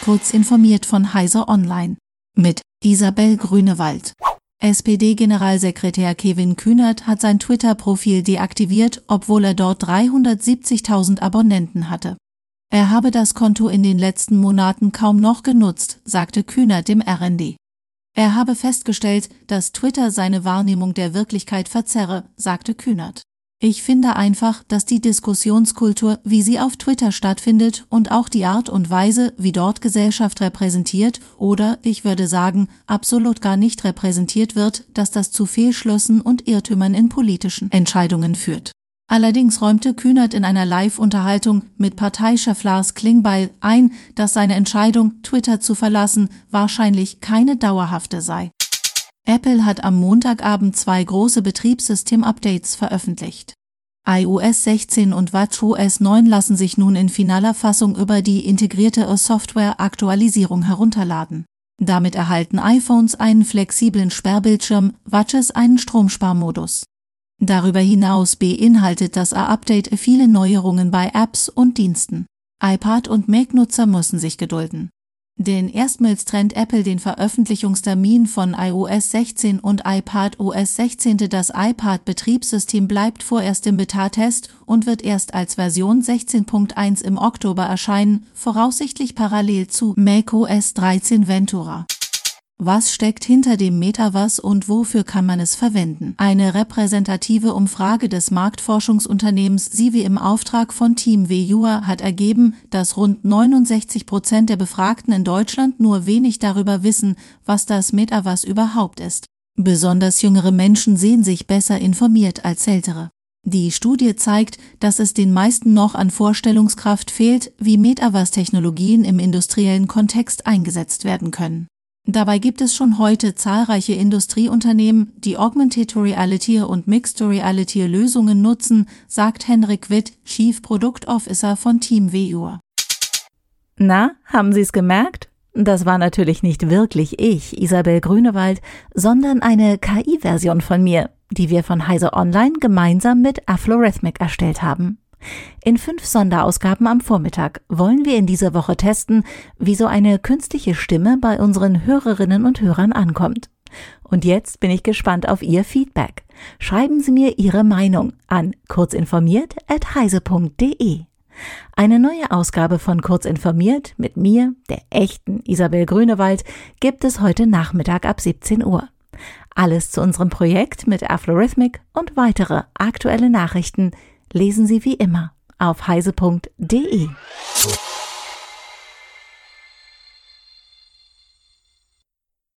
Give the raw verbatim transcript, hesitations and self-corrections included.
Kurz informiert von Heise Online mit Isabel Grünewald. S P D-Generalsekretär Kevin Kühnert hat sein Twitter-Profil deaktiviert, obwohl er dort dreihundertsiebzigtausend Abonnenten hatte. Er habe das Konto in den letzten Monaten kaum noch genutzt, sagte Kühnert dem R N D. Er habe festgestellt, dass Twitter seine Wahrnehmung der Wirklichkeit verzerre, sagte Kühnert. Ich finde einfach, dass die Diskussionskultur, wie sie auf Twitter stattfindet und auch die Art und Weise, wie dort Gesellschaft repräsentiert oder, ich würde sagen, absolut gar nicht repräsentiert wird, dass das zu Fehlschlüssen und Irrtümern in politischen Entscheidungen führt. Allerdings räumte Kühnert in einer Live-Unterhaltung mit Parteichef Lars Klingbeil ein, dass seine Entscheidung, Twitter zu verlassen, wahrscheinlich keine dauerhafte sei. Apple hat am Montagabend zwei große Betriebssystem-Updates veröffentlicht. iOS sechzehn und watchOS neun lassen sich nun in finaler Fassung über die integrierte Software-Aktualisierung herunterladen. Damit erhalten iPhones einen flexiblen Sperrbildschirm, Watches einen Stromsparmodus. Darüber hinaus beinhaltet das Update viele Neuerungen bei Apps und Diensten. iPad- und Mac-Nutzer müssen sich gedulden. Denn erstmals trennt Apple den Veröffentlichungstermin von iOS sechzehn und iPadOS sechzehn. Das iPad-Betriebssystem bleibt vorerst im Beta-Test und wird erst als Version sechzehn Punkt eins im Oktober erscheinen, voraussichtlich parallel zu macOS dreizehn Ventura. Was steckt hinter dem Metaverse und wofür kann man es verwenden? Eine repräsentative Umfrage des Marktforschungsunternehmens Sivi im Auftrag von TeamViewer hat ergeben, dass rund neunundsechzig Prozent der Befragten in Deutschland nur wenig darüber wissen, was das Metaverse überhaupt ist. Besonders jüngere Menschen sehen sich besser informiert als ältere. Die Studie zeigt, dass es den meisten noch an Vorstellungskraft fehlt, wie Metaverse-Technologien im industriellen Kontext eingesetzt werden können. Dabei gibt es schon heute zahlreiche Industrieunternehmen, die Augmented Reality und Mixed Reality Lösungen nutzen, sagt Henrik Witt, Chief Product Officer von TeamViewer. Na, haben Sie es gemerkt? Das war natürlich nicht wirklich ich, Isabel Grünewald, sondern eine K I-Version von mir, die wir von Heise Online gemeinsam mit Aflorhythmic erstellt haben. In fünf Sonderausgaben am Vormittag wollen wir in dieser Woche testen, wie so eine künstliche Stimme bei unseren Hörerinnen und Hörern ankommt. Und jetzt bin ich gespannt auf Ihr Feedback. Schreiben Sie mir Ihre Meinung an kurzinformiert at heise punkt de. Eine neue Ausgabe von Kurzinformiert mit mir, der echten Isabel Grünewald, gibt es heute Nachmittag ab siebzehn Uhr. Alles zu unserem Projekt mit Aflorhythmic und weitere aktuelle Nachrichten lesen Sie wie immer auf heise punkt de.